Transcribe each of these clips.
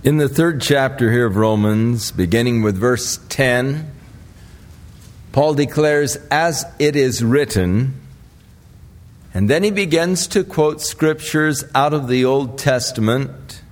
In the third chapter here of Romans, beginning with verse 10, Paul declares, "As it is written," and then he begins to quote scriptures out of the Old Testament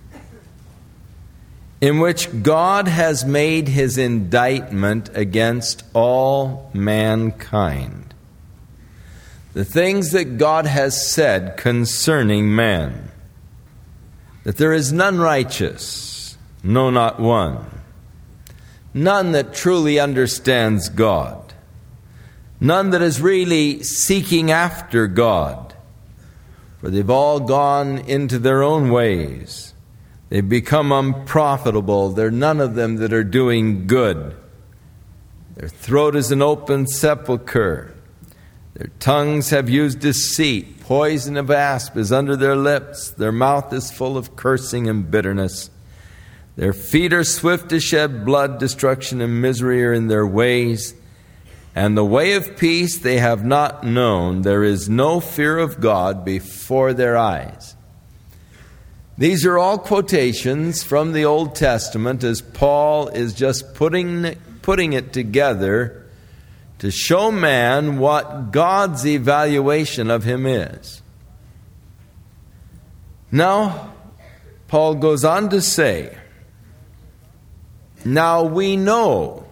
in which God has made his indictment against all mankind. The things that God has said concerning man. That there is none righteous, no, not one. None that truly understands God. None that is really seeking after God. For they've all gone into their own ways. They've become unprofitable. There are none of them that are doing good. Their throat is an open sepulchre. Their tongues have used deceit. Poison of asp is under their lips. Their mouth is full of cursing and bitterness. Their feet are swift to shed blood. Destruction and misery are in their ways. And the way of peace they have not known. There is no fear of God before their eyes. These are all quotations from the Old Testament as Paul is just putting it together to show man what God's evaluation of him is. Now, Paul goes on to say, "Now we know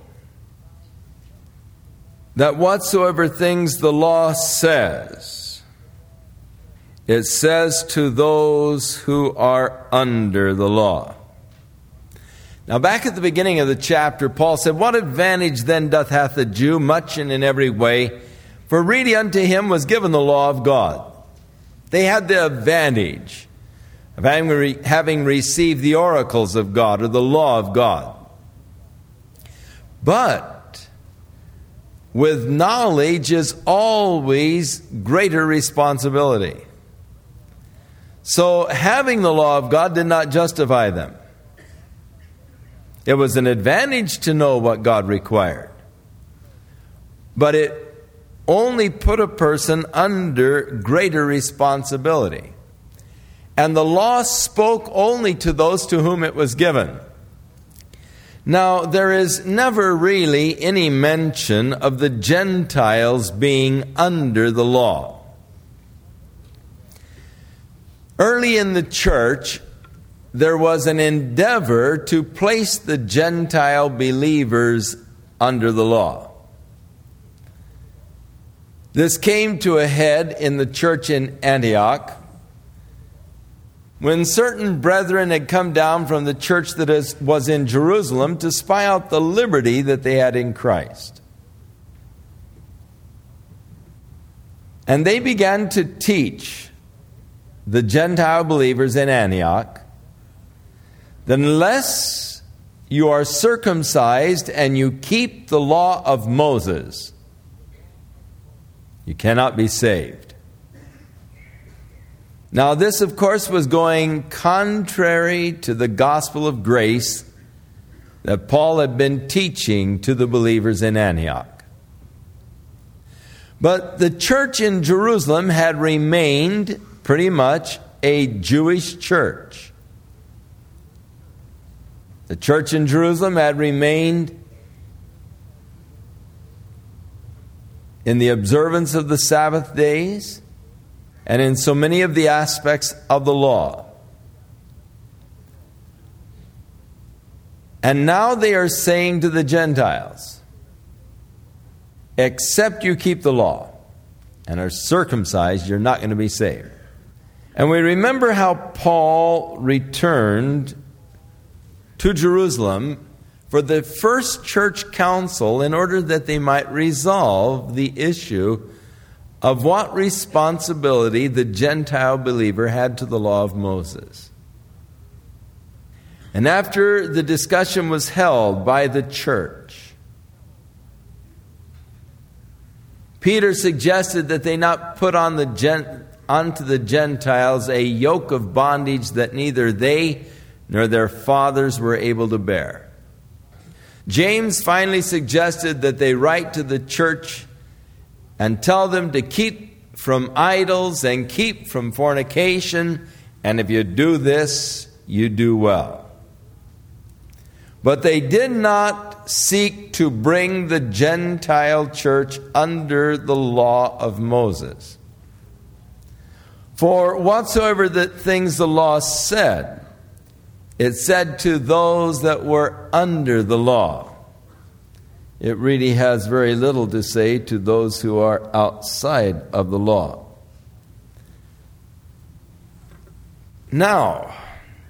that whatsoever things the law says, it says to those who are under the law." Now, back at the beginning of the chapter, Paul said, "What advantage then hath the Jew? Much and in every way. For really unto him was given the law of God." They had the advantage of having received the oracles of God, or the law of God. But with knowledge is always greater responsibility. So having the law of God did not justify them. It was an advantage to know what God required. But it only put a person under greater responsibility. And the law spoke only to those to whom it was given. Now, there is never really any mention of the Gentiles being under the law. Early in the church, there was an endeavor to place the Gentile believers under the law. This came to a head in the church in Antioch when certain brethren had come down from the church that was in Jerusalem to spy out the liberty that they had in Christ. And they began to teach the Gentile believers in Antioch that unless you are circumcised and you keep the law of Moses, you cannot be saved. Now, this, of course, was going contrary to the gospel of grace that Paul had been teaching to the believers in Antioch. But the church in Jerusalem had remained pretty much a Jewish church. The church in Jerusalem had remained in the observance of the Sabbath days and in so many of the aspects of the law. And now they are saying to the Gentiles, except you keep the law and are circumcised, you're not going to be saved. And we remember how Paul returned to Jerusalem for the first church council in order that they might resolve the issue of what responsibility the Gentile believer had to the law of Moses. And after the discussion was held by the church, Peter suggested that they not put on onto the Gentiles a yoke of bondage that neither they nor their fathers were able to bear. James finally suggested that they write to the church and tell them to keep from idols and keep from fornication, and if you do this, you do well. But they did not seek to bring the Gentile church under the law of Moses. For whatsoever the things the law said, it said to those that were under the law. It really has very little to say to those who are outside of the law. Now,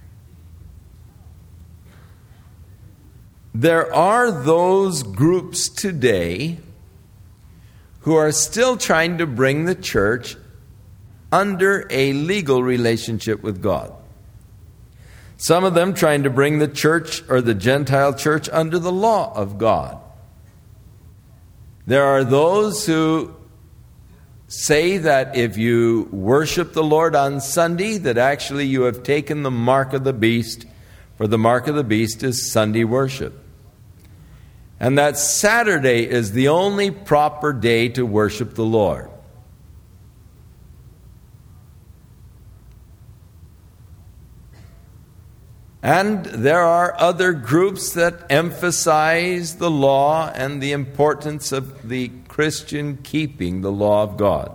there are those groups today who are still trying to bring the church under a legal relationship with God. Some of them trying to bring the church or the Gentile church under the law of God. There are those who say that if you worship the Lord on Sunday, that actually you have taken the mark of the beast, for the mark of the beast is Sunday worship. And that Saturday is the only proper day to worship the Lord. And there are other groups that emphasize the law and the importance of the Christian keeping the law of God.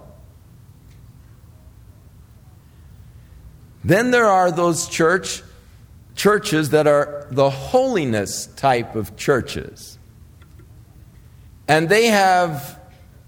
Then there are those churches that are the holiness type of churches. And they have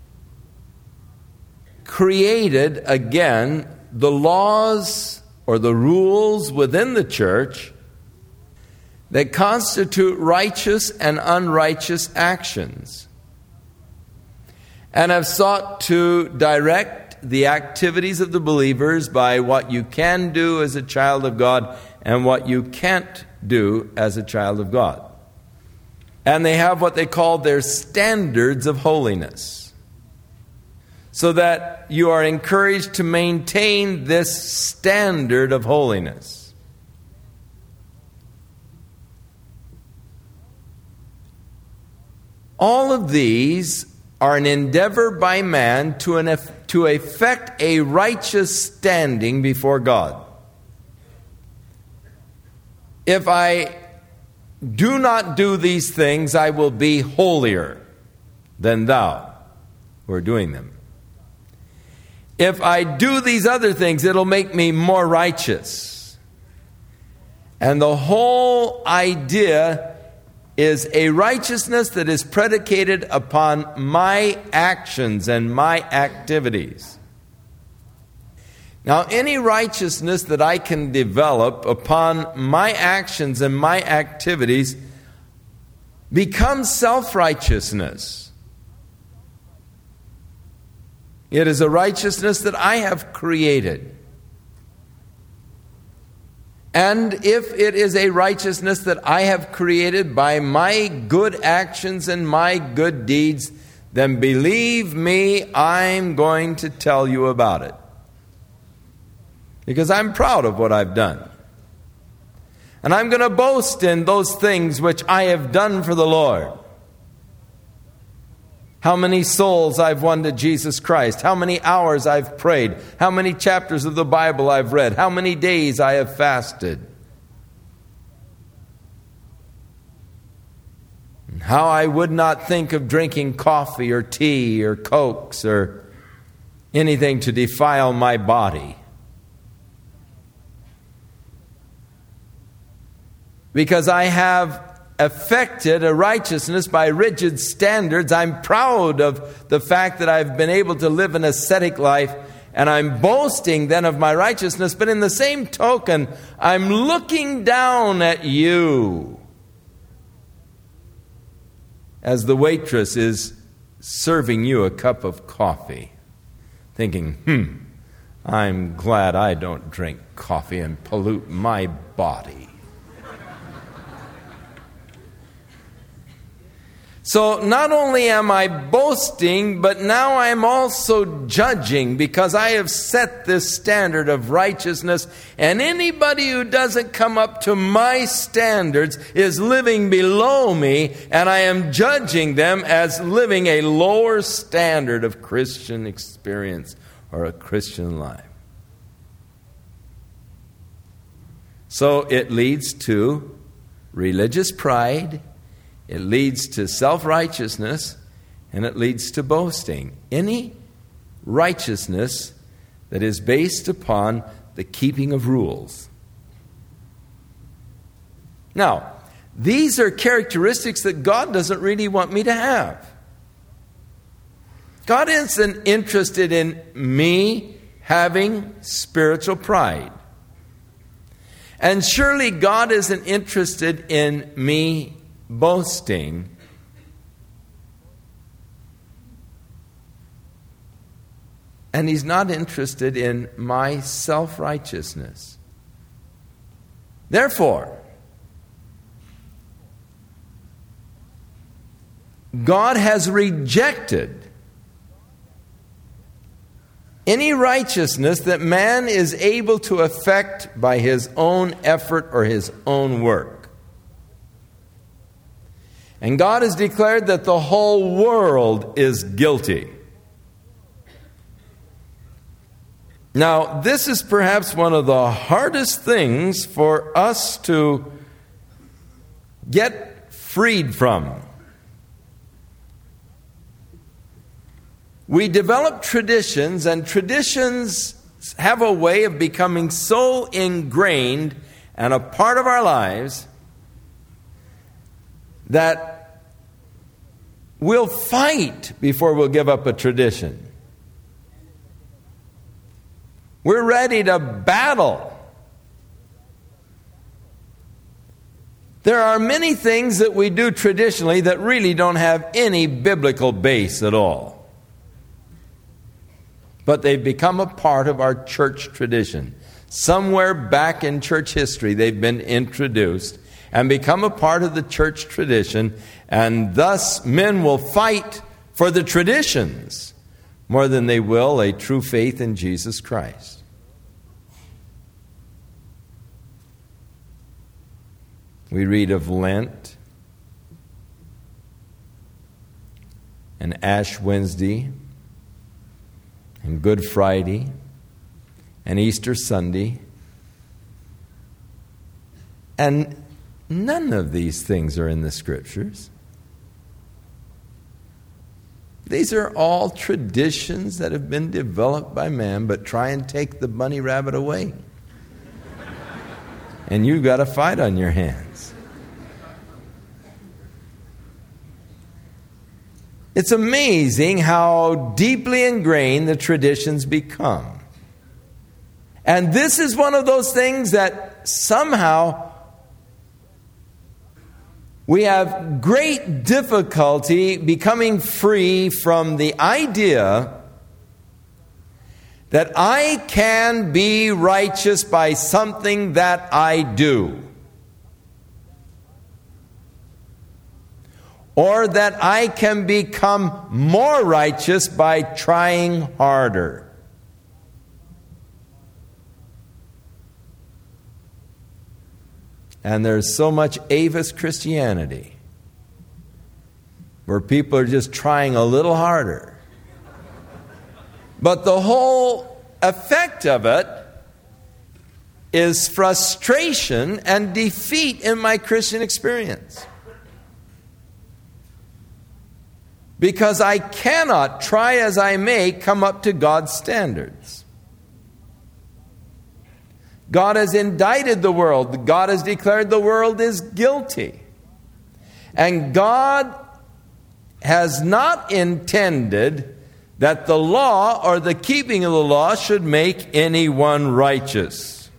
created, again, the laws or the rules within the church that constitute righteous and unrighteous actions, and have sought to direct the activities of the believers by what you can do as a child of God and what you can't do as a child of God. And they have what they call their standards of holiness, so that you are encouraged to maintain this standard of holiness. All of these are an endeavor by man to effect a righteous standing before God. If I do not do these things, I will be holier than thou who are doing them. If I do these other things, it'll make me more righteous. And the whole idea is a righteousness that is predicated upon my actions and my activities. Now, any righteousness that I can develop upon my actions and my activities becomes self-righteousness. It is a righteousness that I have created. And if it is a righteousness that I have created by my good actions and my good deeds, then believe me, I'm going to tell you about it. Because I'm proud of what I've done. And I'm going to boast in those things which I have done for the Lord. How many souls I've won to Jesus Christ. How many hours I've prayed. How many chapters of the Bible I've read. How many days I have fasted. And how I would not think of drinking coffee or tea or cokes or anything to defile my body. Because I have affected a righteousness by rigid standards. I'm proud of the fact that I've been able to live an ascetic life, and I'm boasting then of my righteousness. But in the same token, I'm looking down at you as the waitress is serving you a cup of coffee, thinking, I'm glad I don't drink coffee and pollute my body. So not only am I boasting, but now I'm also judging, because I have set this standard of righteousness, and anybody who doesn't come up to my standards is living below me, and I am judging them as living a lower standard of Christian experience or a Christian life. So it leads to religious pride, it leads to self-righteousness, and it leads to boasting. Any righteousness that is based upon the keeping of rules. Now, these are characteristics that God doesn't really want me to have. God isn't interested in me having spiritual pride. And surely God isn't interested in me boasting. And He's not interested in my self-righteousness. Therefore, God has rejected any righteousness that man is able to effect by his own effort or his own work. And God has declared that the whole world is guilty. Now, this is perhaps one of the hardest things for us to get freed from. We develop traditions, and traditions have a way of becoming so ingrained and a part of our lives that we'll fight before we'll give up a tradition. We're ready to battle. There are many things that we do traditionally that really don't have any biblical base at all. But they've become a part of our church tradition. Somewhere back in church history, they've been introduced and become a part of the church tradition, and thus men will fight for the traditions more than they will a true faith in Jesus Christ. We read of Lent and Ash Wednesday and Good Friday and Easter Sunday. And none of these things are in the Scriptures. These are all traditions that have been developed by man, but try and take the bunny rabbit away. And you've got a fight on your hands. It's amazing how deeply ingrained the traditions become. And this is one of those things that somehow we have great difficulty becoming free from the idea that I can be righteous by something that I do, or that I can become more righteous by trying harder. And there's so much Avis Christianity where people are just trying a little harder. But the whole effect of it is frustration and defeat in my Christian experience. Because I cannot, try as I may, come up to God's standards. God has indicted the world. God has declared the world is guilty. And God has not intended that the law or the keeping of the law should make anyone righteous.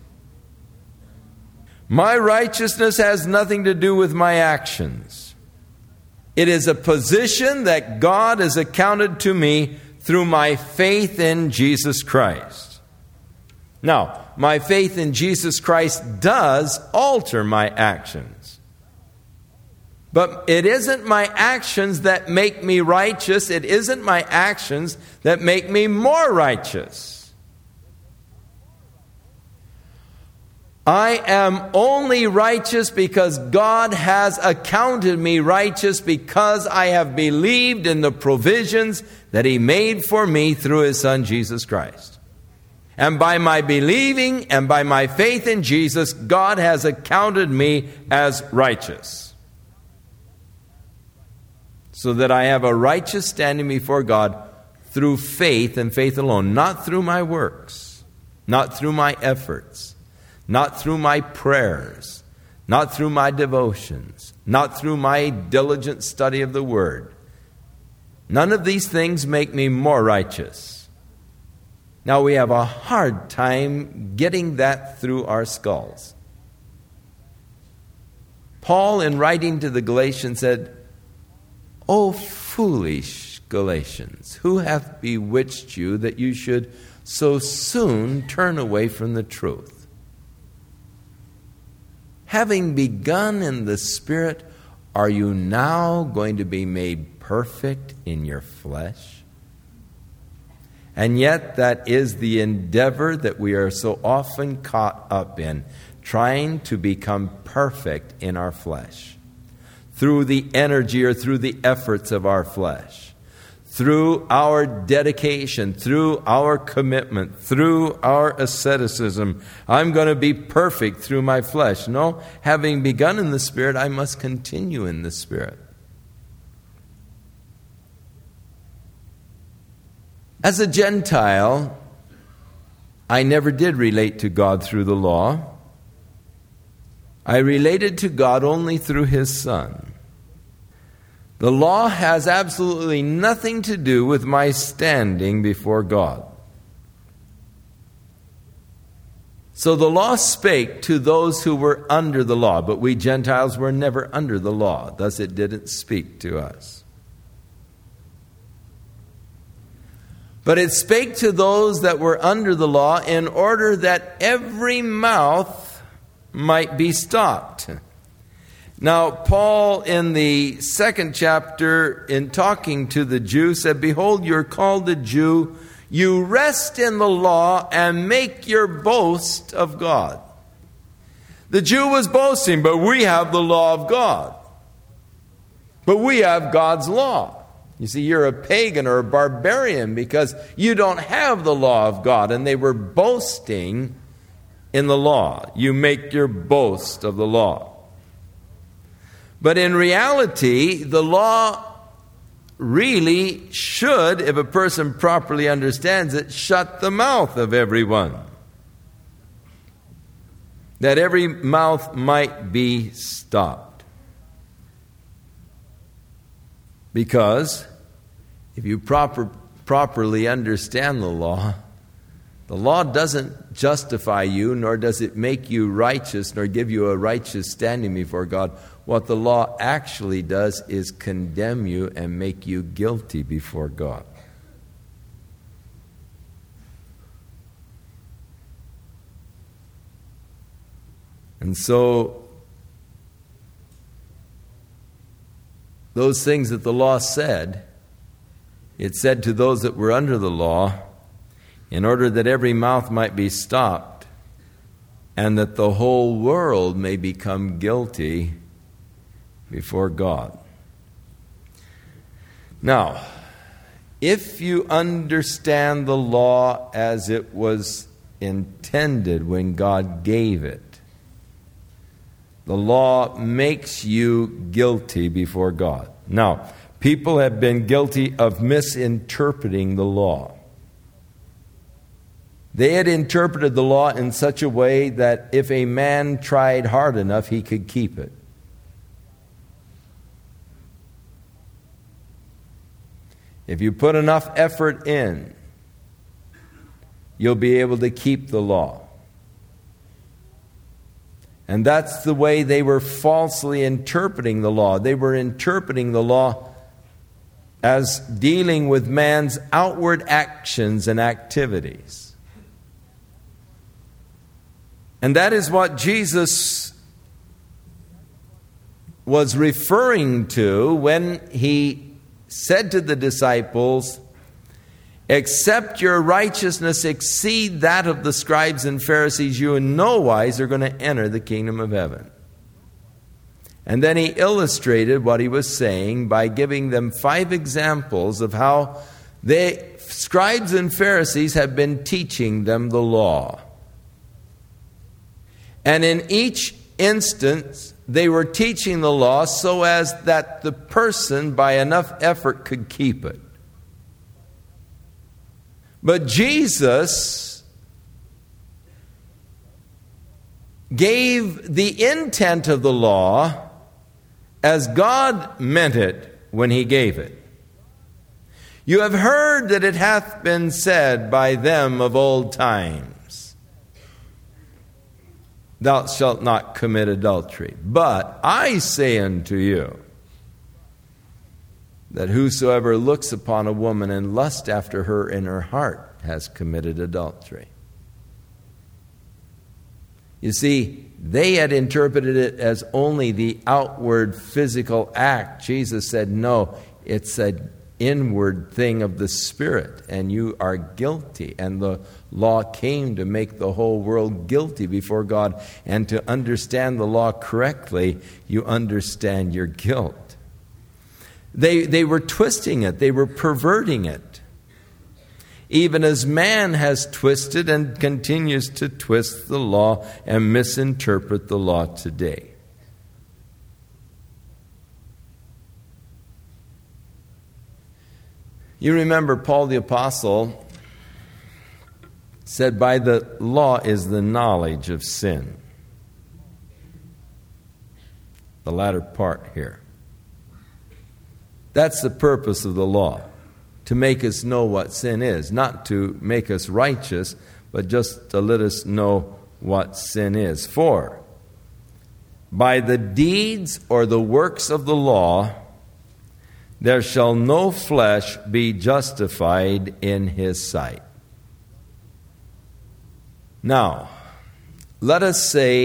My righteousness has nothing to do with my actions. It is a position that God has accounted to me through my faith in Jesus Christ. Now, my faith in Jesus Christ does alter my actions. But it isn't my actions that make me righteous. It isn't my actions that make me more righteous. I am only righteous because God has accounted me righteous because I have believed in the provisions that He made for me through His Son, Jesus Christ. And by my believing and by my faith in Jesus, God has accounted me as righteous. So that I have a righteous standing before God through faith and faith alone, not through my works, not through my efforts, not through my prayers, not through my devotions, not through my diligent study of the Word. None of these things make me more righteous. Now, we have a hard time getting that through our skulls. Paul, in writing to the Galatians, said, "O foolish Galatians, who hath bewitched you that you should so soon turn away from the truth? Having begun in the Spirit, are you now going to be made perfect in your flesh?" And yet that is the endeavor that we are so often caught up in, trying to become perfect in our flesh. Through the energy or through the efforts of our flesh. Through our dedication, through our commitment, through our asceticism. I'm going to be perfect through my flesh. No, having begun in the Spirit, I must continue in the Spirit. As a Gentile, I never did relate to God through the law. I related to God only through His Son. The law has absolutely nothing to do with my standing before God. So the law spake to those who were under the law, but we Gentiles were never under the law. Thus it didn't speak to us. But it spake to those that were under the law in order that every mouth might be stopped. Now, Paul in the 2nd chapter, in talking to the Jew, said, "Behold, you are called a Jew. You rest in the law and make your boast of God." The Jew was boasting, but we have the law of God. But we have God's law. You see, you're a pagan or a barbarian because you don't have the law of God. And they were boasting in the law. You make your boast of the law. But in reality, the law really should, if a person properly understands it, shut the mouth of everyone. That every mouth might be stopped. Because if you properly understand the law doesn't justify you, nor does it make you righteous, nor give you a righteous standing before God. What the law actually does is condemn you and make you guilty before God. And so, those things that the law said, it said to those that were under the law, in order that every mouth might be stopped, and that the whole world may become guilty before God. Now, if you understand the law as it was intended when God gave it, the law makes you guilty before God. Now, people have been guilty of misinterpreting the law. They had interpreted the law in such a way that if a man tried hard enough, he could keep it. If you put enough effort in, you'll be able to keep the law. And that's the way they were falsely interpreting the law. They were interpreting the law as dealing with man's outward actions and activities. And that is what Jesus was referring to when he said to the disciples, "Except your righteousness exceed that of the scribes and Pharisees, you in no wise are going to enter the kingdom of heaven." And then he illustrated what he was saying by giving them 5 examples of how The scribes and Pharisees have been teaching them the law. And in each instance, they were teaching the law so as that the person, by enough effort, could keep it. But Jesus gave the intent of the law as God meant it when He gave it. You have heard that it hath been said by them of old times, Thou shalt not commit adultery. But I say unto you, that whosoever looks upon a woman and lusts after her in her heart has committed adultery. You see, they had interpreted it as only the outward physical act. Jesus said, no, it's an inward thing of the Spirit, and you are guilty. And the law came to make the whole world guilty before God. And to understand the law correctly, you understand your guilt. They were twisting it. They were perverting it. Even as man has twisted and continues to twist the law and misinterpret the law today. You remember Paul the Apostle said, by the law is the knowledge of sin. The latter part here. That's the purpose of the law, to make us know what sin is, not to make us righteous, but just to let us know what sin is. For by the deeds or the works of the law, there shall no flesh be justified in His sight. Now, let us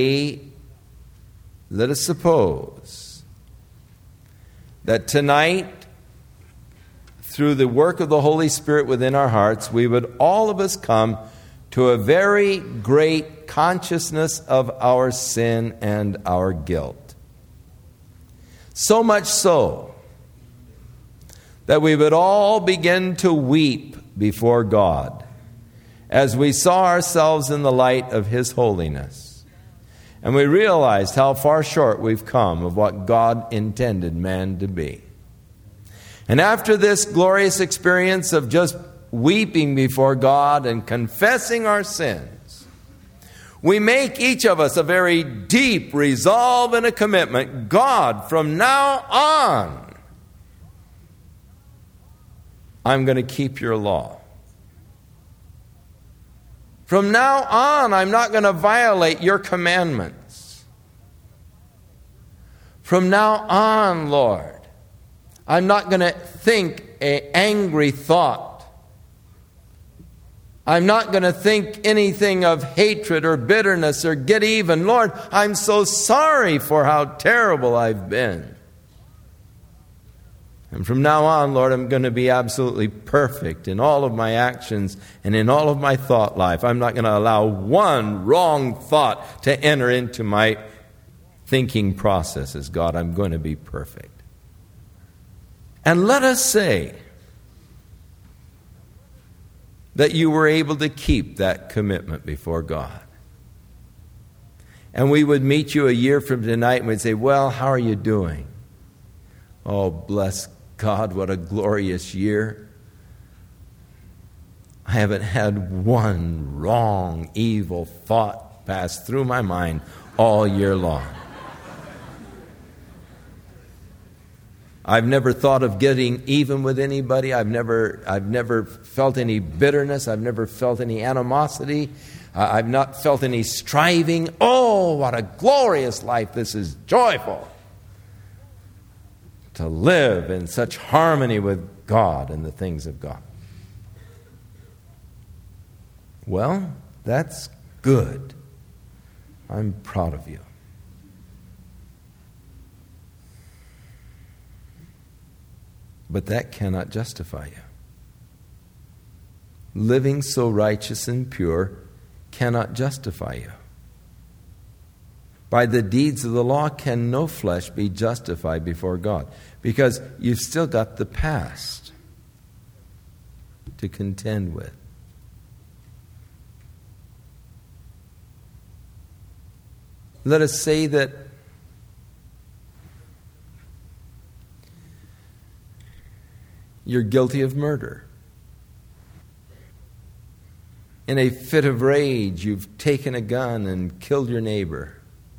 suppose that tonight, through the work of the Holy Spirit within our hearts, we would all of us come to a very great consciousness of our sin and our guilt. So much so that we would all begin to weep before God as we saw ourselves in the light of His holiness. And we realized how far short we've come of what God intended man to be. And after this glorious experience of just weeping before God and confessing our sins, we make each of us a very deep resolve and a commitment. God, from now on, I'm going to keep your law. From now on, I'm not going to violate your commandments. From now on, Lord, I'm not going to think an angry thought. I'm not going to think anything of hatred or bitterness or get even. Lord, I'm so sorry for how terrible I've been. And from now on, Lord, I'm going to be absolutely perfect in all of my actions and in all of my thought life. I'm not going to allow one wrong thought to enter into my thinking processes. God, I'm going to be perfect. And let us say that you were able to keep that commitment before God. And we would meet you a year from tonight and we'd say, well, how are you doing? Oh, bless God, what a glorious year. I haven't had one wrong, evil thought pass through my mind all year long. I've never thought of getting even with anybody. I've never felt any bitterness. I've never felt any animosity. I've not felt any striving. Oh, what a glorious life. This is joyful. To live in such harmony with God and the things of God. Well, that's good. I'm proud of you. But that cannot justify you. Living so righteous and pure cannot justify you. By the deeds of the law can no flesh be justified before God, because you've still got the past. to contend with. Let us say that you're guilty of murder. In a fit of rage, you've taken a gun and killed your neighbor.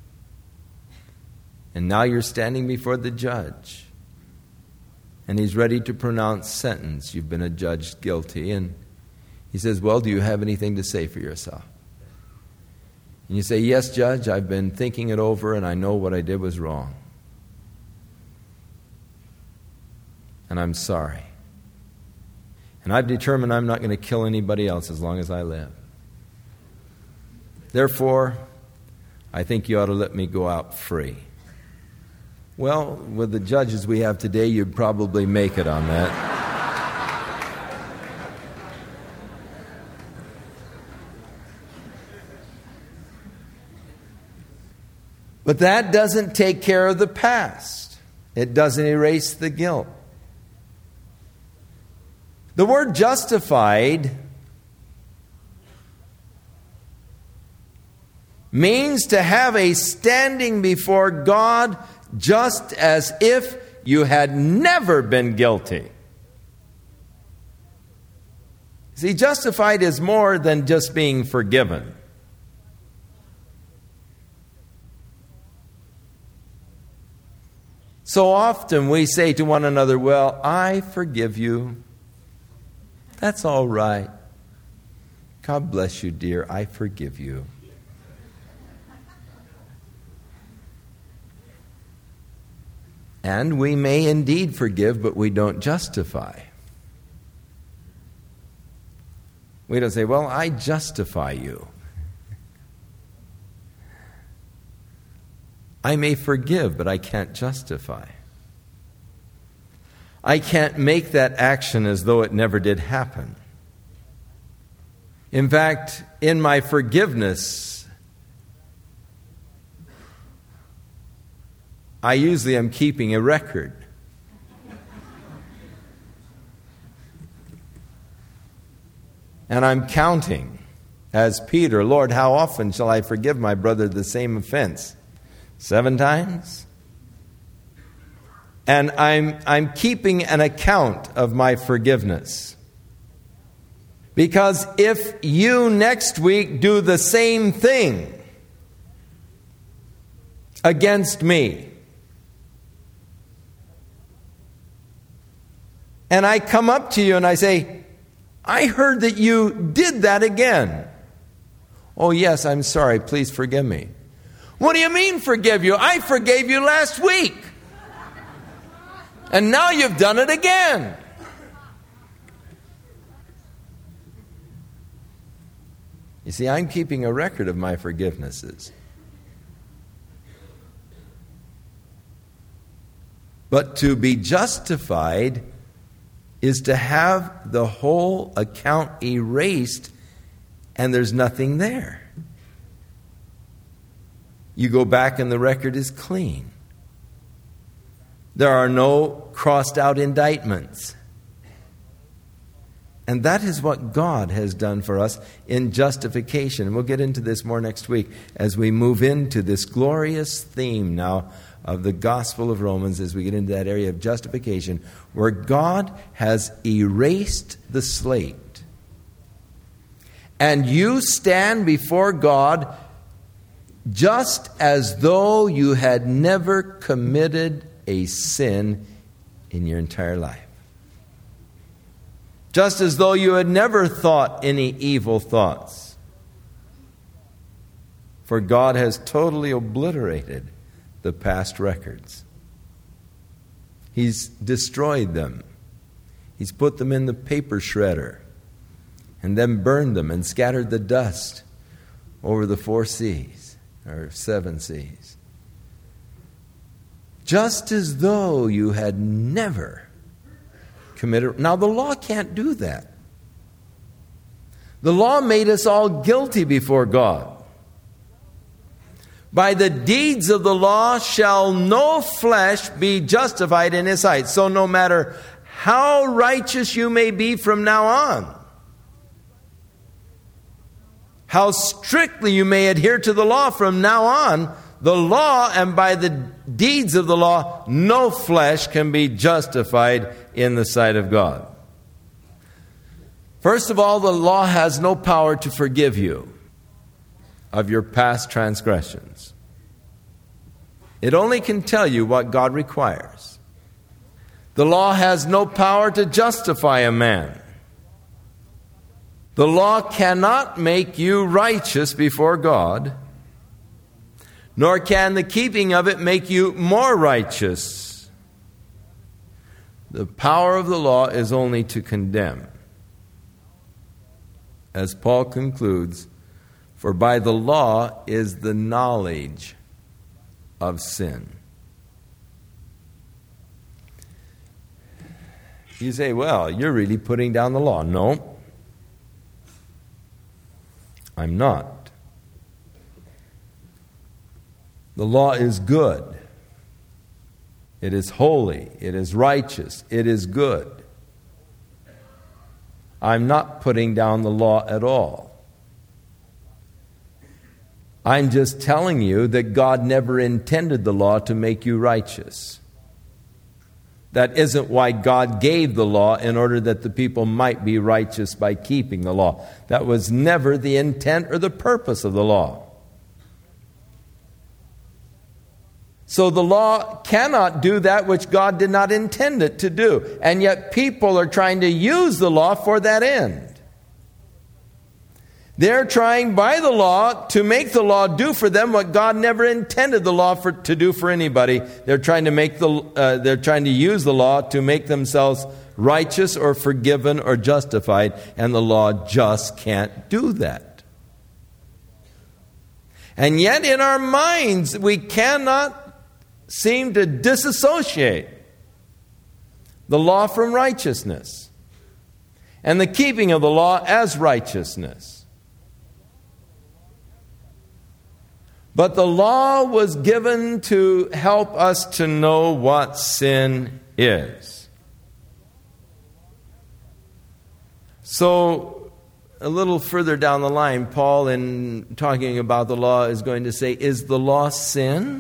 And now you're standing before the judge. And he's ready to pronounce sentence. You've been adjudged guilty. And he says, well, do you have anything to say for yourself? And you say, yes, Judge, I've been thinking it over and I know what I did was wrong. And I'm sorry. And I've determined I'm not going to kill anybody else as long as I live. Therefore, I think you ought to let me go out free. Well, with the judges we have today, you'd probably make it on that. But that doesn't take care of the past. It doesn't erase the guilt. The word justified means to have a standing before God just as if you had never been guilty. See, justified is more than just being forgiven. So often we say to one another, well, I forgive you. That's all right. God bless you, dear. I forgive you. And we may indeed forgive, but we don't justify. We don't say, well, I justify you. I may forgive, but I can't justify. I can't make that action as though it never did happen. In fact, in my forgiveness, I usually am keeping a record. And I'm counting, as Peter, Lord, how often shall I forgive my brother the same offense? 7 times? And I'm keeping an account of my forgiveness. Because if you next week do the same thing against me, and I come up to you and I say, I heard that you did that again. Oh yes, I'm sorry, please forgive me. What do you mean forgive you? I forgave you last week. And now you've done it again. You see, I'm keeping a record of my forgivenesses. But to be justified is to have the whole account erased and there's nothing there. You go back and the record is clean. There are no crossed out indictments. And that is what God has done for us in justification. And we'll get into this more next week as we move into this glorious theme now of the Gospel of Romans, as we get into that area of justification, where God has erased the slate. And you stand before God just as though you had never committed a sin in your entire life. Just as though you had never thought any evil thoughts. For God has totally obliterated the past records. He's destroyed them. He's put them in the paper shredder and then burned them and scattered the dust over the 4 seas or 7 seas. Just as though you had never committed. Now, the law can't do that. The law made us all guilty before God. By the deeds of the law shall no flesh be justified in his sight. So no matter how righteous you may be from now on. How strictly you may adhere to the law from now on. The law, and by the deeds of the law, no flesh can be justified in the sight of God. First of all, the law has no power to forgive you of your past transgressions. It only can tell you what God requires. The law has no power to justify a man. The law cannot make you righteous before God, nor can the keeping of it make you more righteous. The power of the law is only to condemn. As Paul concludes, for by the law is the knowledge of sin. You say, well, you're really putting down the law. No, I'm not. The law is good. It is holy. It is righteous. It is good. I'm not putting down the law at all. I'm just telling you that God never intended the law to make you righteous. That isn't why God gave the law, in order that the people might be righteous by keeping the law. That was never the intent or the purpose of the law. So the law cannot do that which God did not intend it to do. And yet people are trying to use the law for that end. They're trying by the law to make the law do for them what God never intended the law to do for anybody. They're trying to use the law to make themselves righteous or forgiven or justified, and the law just can't do that. And yet in our minds we cannot seem to disassociate the law from righteousness, and the keeping of the law as righteousness. But the law was given to help us to know what sin is. So, a little further down the line, Paul, in talking about the law, is going to say, is the law sin?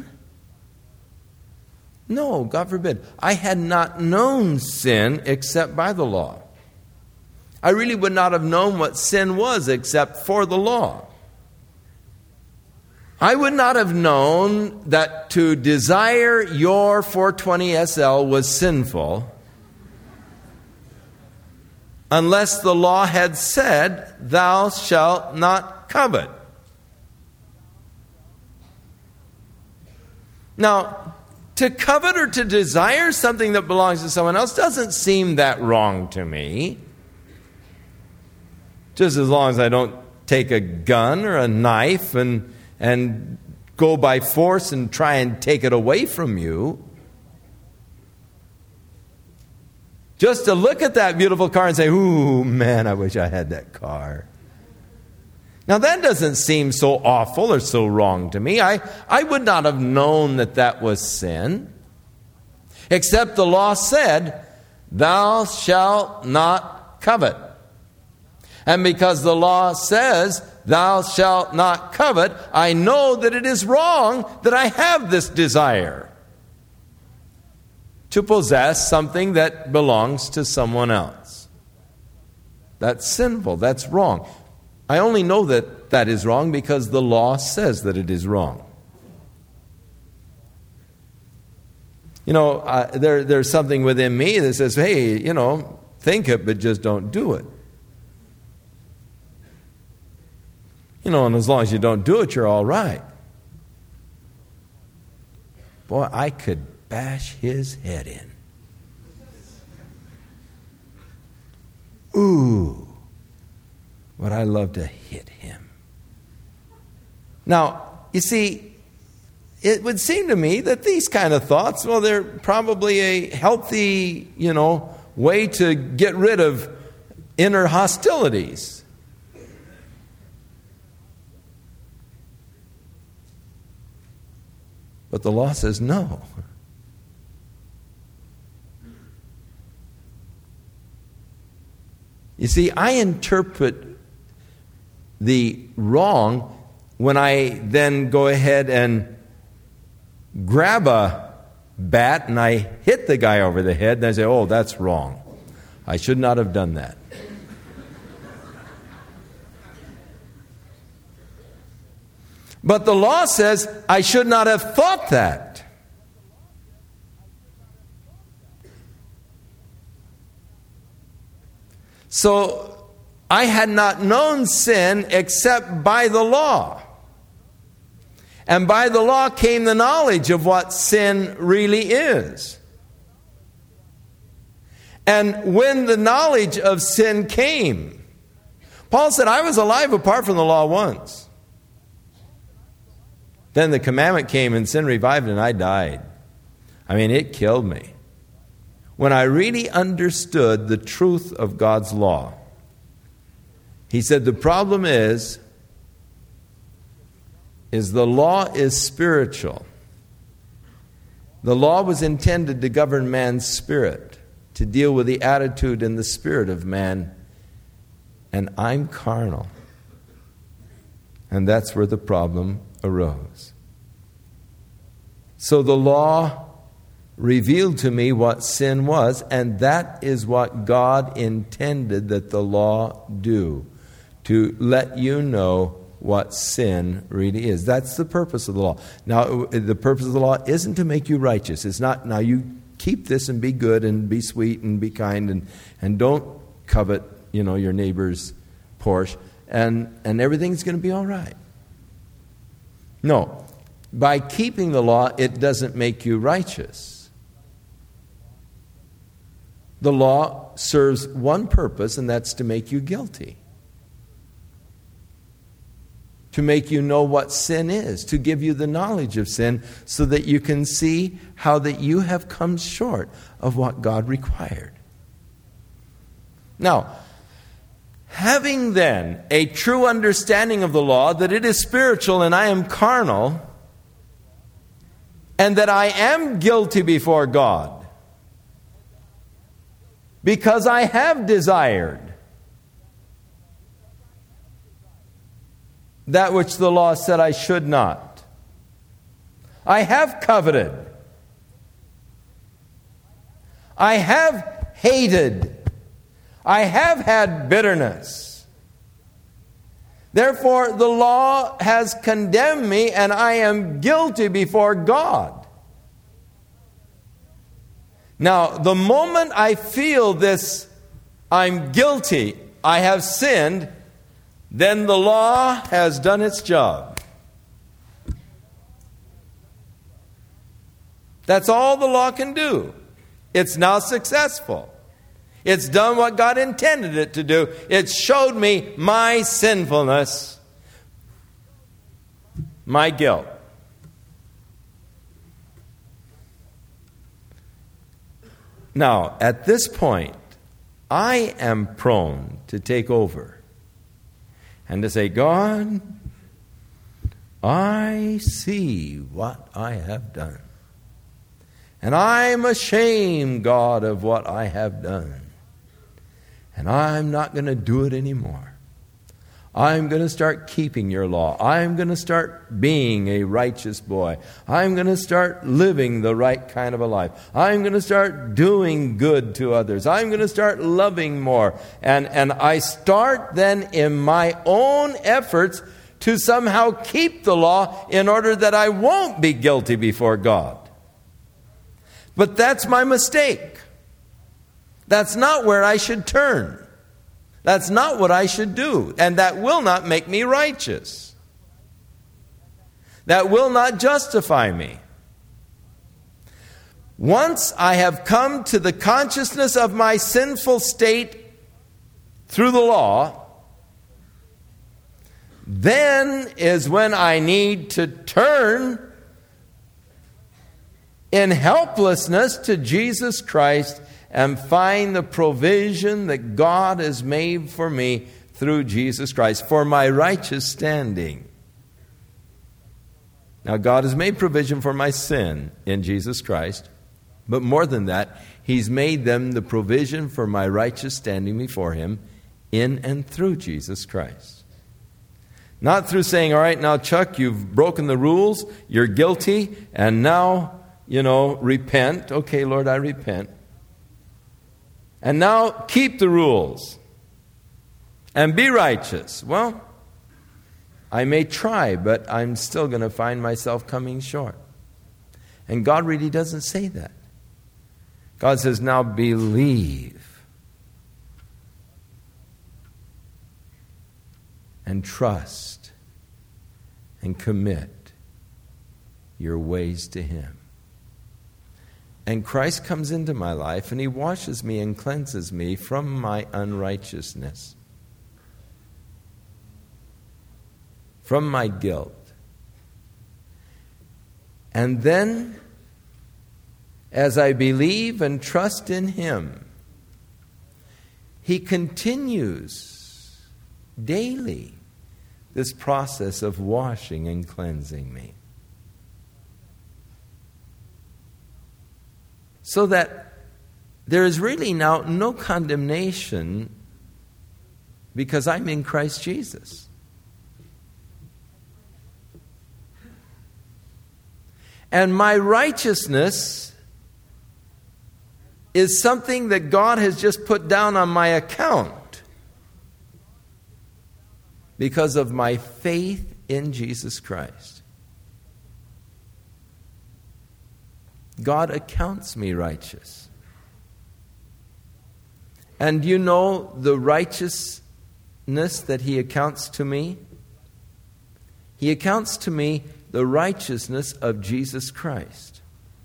No, God forbid. I had not known sin except by the law. I really would not have known what sin was except for the law. I would not have known that to desire your 420 SL was sinful unless the law had said, thou shalt not covet. Now, to covet or to desire something that belongs to someone else doesn't seem that wrong to me. Just as long as I don't take a gun or a knife and go by force and try and take it away from you. Just to look at that beautiful car and say, ooh, man, I wish I had that car. Now that doesn't seem so awful or so wrong to me. I would not have known that that was sin. Except the law said, thou shalt not covet. And because the law says, thou shalt not covet, I know that it is wrong that I have this desire to possess something that belongs to someone else. That's sinful. That's wrong. I only know that that is wrong because the law says that it is wrong. You know, there's something within me that says, hey, think it, but just don't do it. And as long as you don't do it, you're all right. Boy, I could bash his head in. Ooh, would I love to hit him. Now, you see, it would seem to me that these kind of thoughts, well, they're probably a healthy, way to get rid of inner hostilities. But the law says no. You see, I interpret the wrong when I then go ahead and grab a bat and I hit the guy over the head and I say, oh, that's wrong. I should not have done that. But the law says I should not have thought that. So I had not known sin except by the law. And by the law came the knowledge of what sin really is. And when the knowledge of sin came, Paul said, I was alive apart from the law once. Then the commandment came and sin revived and I died. I mean, it killed me. When I really understood the truth of God's law, he said the problem is the law is spiritual. The law was intended to govern man's spirit, to deal with the attitude and the spirit of man. And I'm carnal. And that's where the problem arose. So the law revealed to me what sin was, and that is what God intended that the law do, to let you know what sin really is. That's the purpose of the law. Now, the purpose of the law isn't to make you righteous. It's not, now you keep this and be good and be sweet and be kind and don't covet, your neighbor's Porsche, and everything's going to be all right. No, by keeping the law, it doesn't make you righteous. The law serves one purpose, and that's to make you guilty. To make you know what sin is, to give you the knowledge of sin so that you can see how that you have come short of what God required. Now, having then a true understanding of the law, that it is spiritual and I am carnal, and that I am guilty before God because I have desired that which the law said I should not. I have coveted. I have hated. I have had bitterness. Therefore, the law has condemned me and I am guilty before God. Now, the moment I feel this, I'm guilty, I have sinned, then the law has done its job. That's all the law can do. It's now successful. It's done what God intended it to do. It showed me my sinfulness, my guilt. Now, at this point, I am prone to take over and to say, God, I see what I have done. And I'm ashamed, God, of what I have done. And I'm not going to do it anymore. I'm going to start keeping your law. I'm going to start being a righteous boy. I'm going to start living the right kind of a life. I'm going to start doing good to others. I'm going to start loving more. And I start then in my own efforts to somehow keep the law in order that I won't be guilty before God. But that's my mistake. That's not where I should turn. That's not what I should do. And that will not make me righteous. That will not justify me. Once I have come to the consciousness of my sinful state through the law, then is when I need to turn in helplessness to Jesus Christ and find the provision that God has made for me through Jesus Christ for my righteous standing. Now, God has made provision for my sin in Jesus Christ, but more than that, He's made them the provision for my righteous standing before Him in and through Jesus Christ. Not through saying, all right, now Chuck, you've broken the rules, you're guilty, and now, repent. Okay, Lord, I repent. And now keep the rules and be righteous. Well, I may try, but I'm still going to find myself coming short. And God really doesn't say that. God says, now believe and trust and commit your ways to Him. And Christ comes into my life and He washes me and cleanses me from my unrighteousness, from my guilt. And then, as I believe and trust in Him, He continues daily this process of washing and cleansing me. So that there is really now no condemnation because I'm in Christ Jesus. And my righteousness is something that God has just put down on my account because of my faith in Jesus Christ. God accounts me righteous. And do you know the righteousness that He accounts to me? He accounts to me the righteousness of Jesus Christ.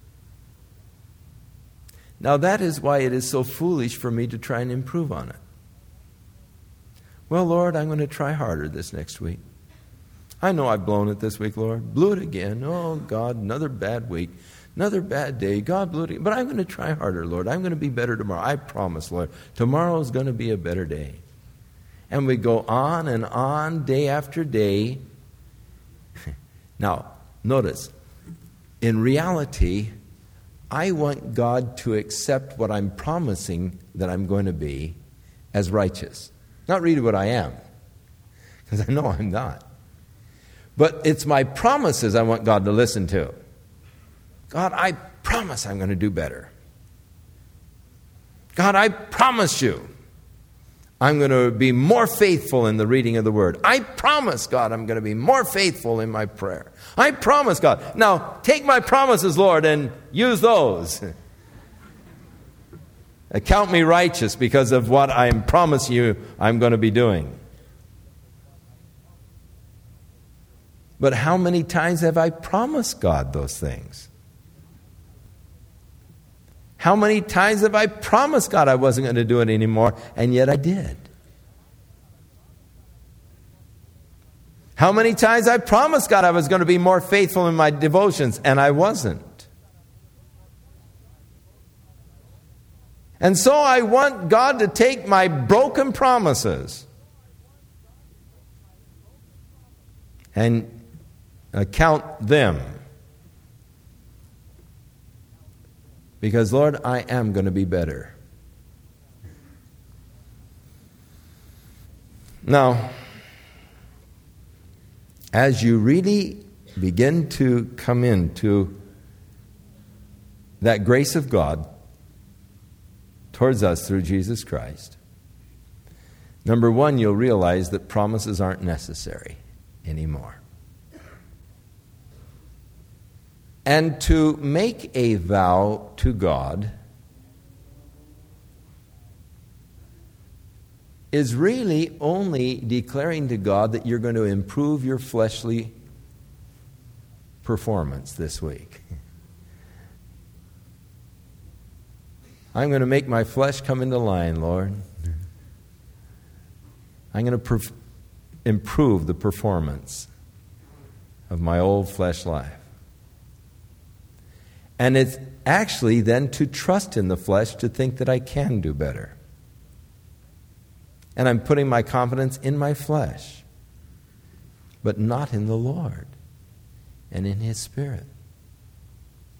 Now that is why it is so foolish for me to try and improve on it. Well, Lord, I'm going to try harder this next week. I know I've blown it this week, Lord. Blew it again. Oh, God, another bad week. Another bad day. God blew it again. But I'm going to try harder, Lord. I'm going to be better tomorrow. I promise, Lord. Tomorrow is going to be a better day. And we go on and on, day after day. Now, notice, in reality, I want God to accept what I'm promising that I'm going to be as righteous. Not really what I am, because I know I'm not. But it's my promises I want God to listen to. God, I promise I'm going to do better. God, I promise you I'm going to be more faithful in the reading of the Word. I promise, God, I'm going to be more faithful in my prayer. I promise, God. Now, take my promises, Lord, and use those. Account me righteous because of what I promise you I'm going to be doing. But how many times have I promised God those things? How many times have I promised God I wasn't going to do it anymore, and yet I did? How many times I promised God I was going to be more faithful in my devotions, and I wasn't? And so I want God to take my broken promises and account them. Because, Lord, I am going to be better. Now, as you really begin to come into that grace of God towards us through Jesus Christ, number one, you'll realize that promises aren't necessary anymore. And to make a vow to God is really only declaring to God that you're going to improve your fleshly performance this week. I'm going to make my flesh come into line, Lord. I'm going to improve the performance of my old flesh life. And it's actually then to trust in the flesh to think that I can do better. And I'm putting my confidence in my flesh, but not in the Lord and in His Spirit.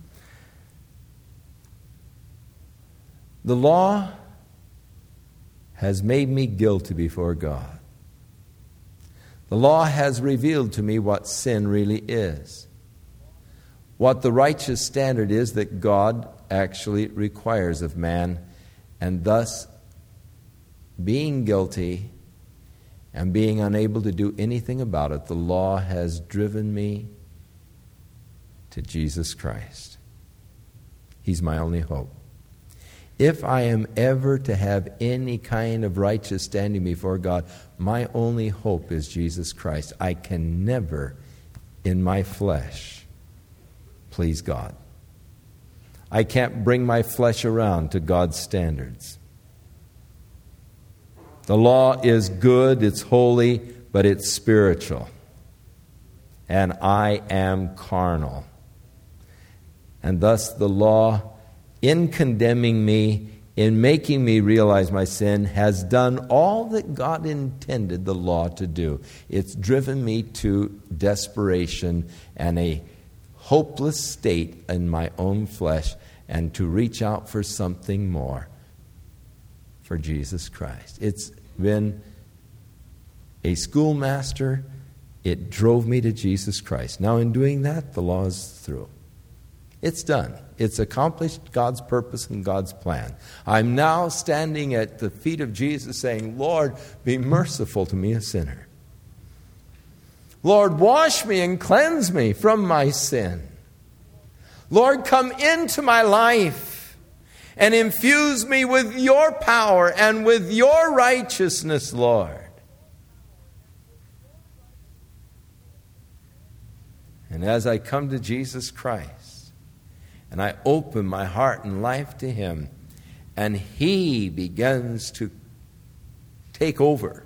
The law has made me guilty before God. The law has revealed to me what sin really is, what the righteous standard is that God actually requires of man, and thus, being guilty and being unable to do anything about it, the law has driven me to Jesus Christ. He's my only hope. If I am ever to have any kind of righteous standing before God, my only hope is Jesus Christ. I can never, in my flesh, please God. I can't bring my flesh around to God's standards. The law is good, it's holy, but it's spiritual. And I am carnal. And thus the law, in condemning me, in making me realize my sin, has done all that God intended the law to do. It's driven me to desperation and a hopeless state in my own flesh, and to reach out for something more, for Jesus Christ. It's been a schoolmaster. It drove me to Jesus Christ. Now in doing that, the law is through. It's done. It's accomplished God's purpose and God's plan. I'm now standing at the feet of Jesus saying, Lord, be merciful to me, a sinner. Lord, wash me and cleanse me from my sin. Lord, come into my life and infuse me with your power and with your righteousness, Lord. And as I come to Jesus Christ, and I open my heart and life to Him, and He begins to take over.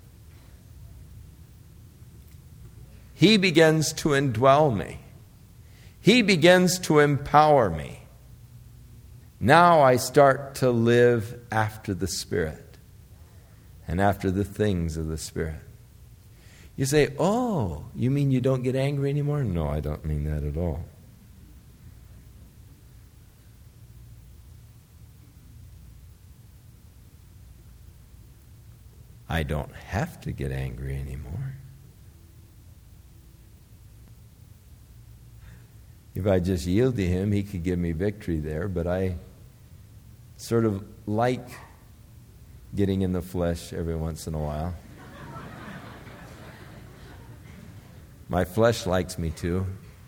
He begins to indwell me. He begins to empower me. Now I start to live after the Spirit and after the things of the Spirit. You say, oh, you mean you don't get angry anymore? No, I don't mean that at all. I don't have to get angry anymore. If I just yield to Him, He could give me victory there, but I sort of like getting in the flesh every once in a while. My flesh likes me too.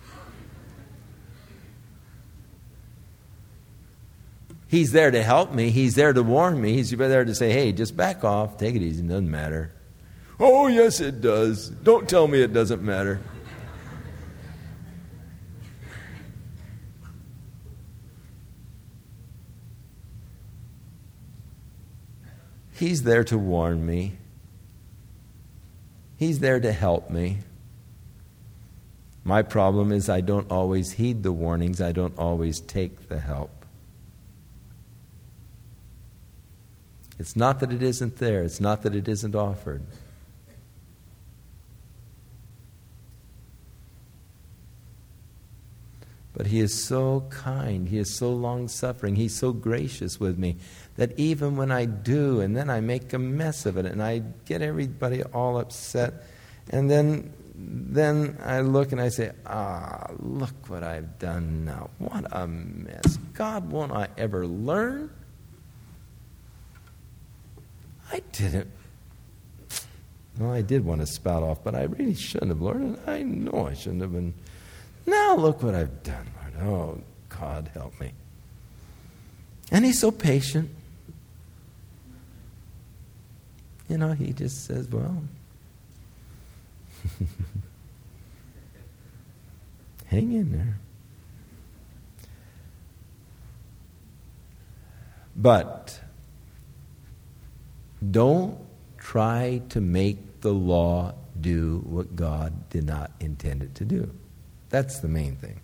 He's there to help me. He's there to warn me. He's there to say, hey, just back off. Take it easy. It doesn't matter. Oh, yes, it does. Don't tell me it doesn't matter. He's there to warn me. He's there to help me. My problem is I don't always heed the warnings. I don't always take the help. It's not that it isn't there. It's not that it isn't offered. But He is so kind. He is so long-suffering. He's so gracious with me that even when I do, and then I make a mess of it, and I get everybody all upset, and then I look and I say, look what I've done now. What a mess. God, won't I ever learn? I didn't. Well, I did want to spout off, but I really shouldn't have, Lord. And I know I shouldn't have been. Now look what I've done, Lord. Oh, God, help me. And He's so patient. You know, He just says, well, hang in there. But don't try to make the law do what God did not intend it to do. That's the main thing.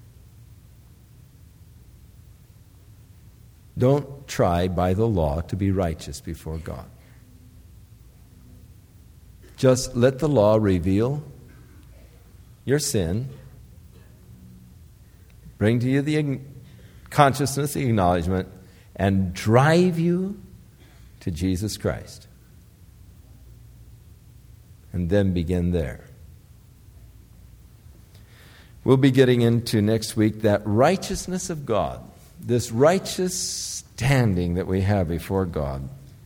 Don't try by the law to be righteous before God. Just let the law reveal your sin, bring to you the consciousness, the acknowledgement, and drive you to Jesus Christ. and then begin there. We'll be getting into next week that righteousness of God, this righteous standing that we have before God,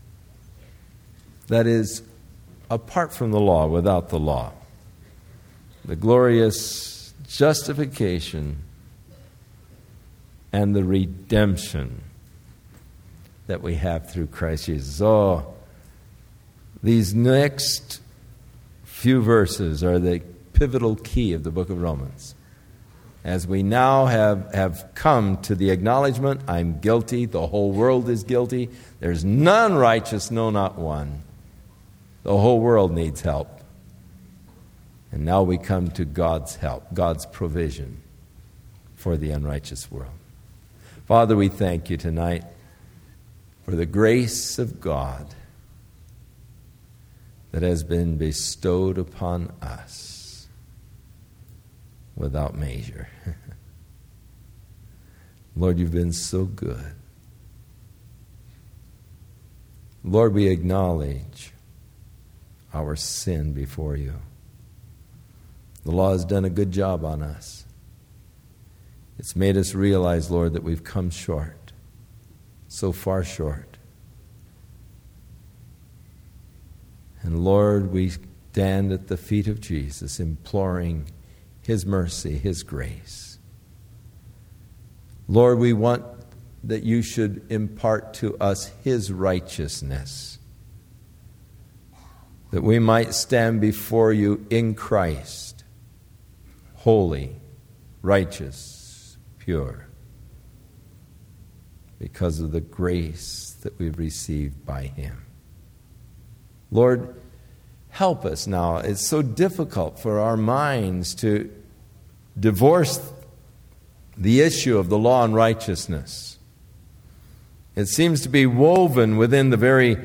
that is apart from the law, without the law. The glorious justification and the redemption that we have through Christ Jesus. Oh, these next few verses are the pivotal key of the book of Romans. As we now have come to the acknowledgement, I'm guilty, the whole world is guilty, there's none righteous, no, not one. The whole world needs help. And now we come to God's help, God's provision for the unrighteous world. Father, we thank you tonight for the grace of God that has been bestowed upon us without measure. Lord, you've been so good. Lord, we acknowledge our sin before you. The law has done a good job on us. It's made us realize, Lord, that we've come short, so far short. And Lord, we stand at the feet of Jesus, imploring His mercy, His grace. Lord, we want that you should impart to us His righteousness, that we might stand before you in Christ, holy, righteous, pure, because of the grace that we've received by Him. Lord, help us now. It's so difficult for our minds to divorce the issue of the law and righteousness. It seems to be woven within the very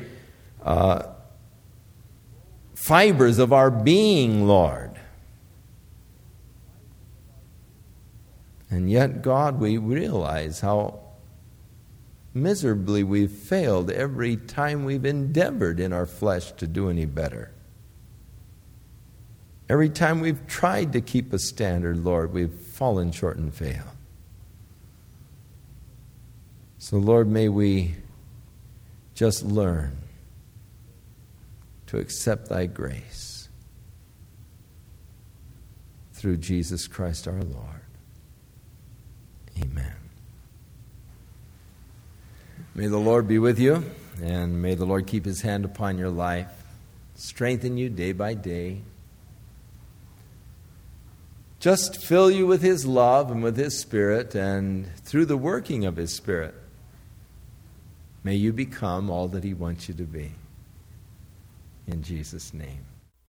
fibers of our being, Lord. And yet, God, we realize how miserably we've failed every time we've endeavored in our flesh to do any better. Every time we've tried to keep a standard, Lord, we've fallen short and failed. So, Lord, may we just learn to accept thy grace through Jesus Christ our Lord. Amen. May the Lord be with you, and may the Lord keep his hand upon your life, strengthen you day by day. Just fill you with his love and with his Spirit, and through the working of his Spirit, may you become all that he wants you to be. In Jesus' name.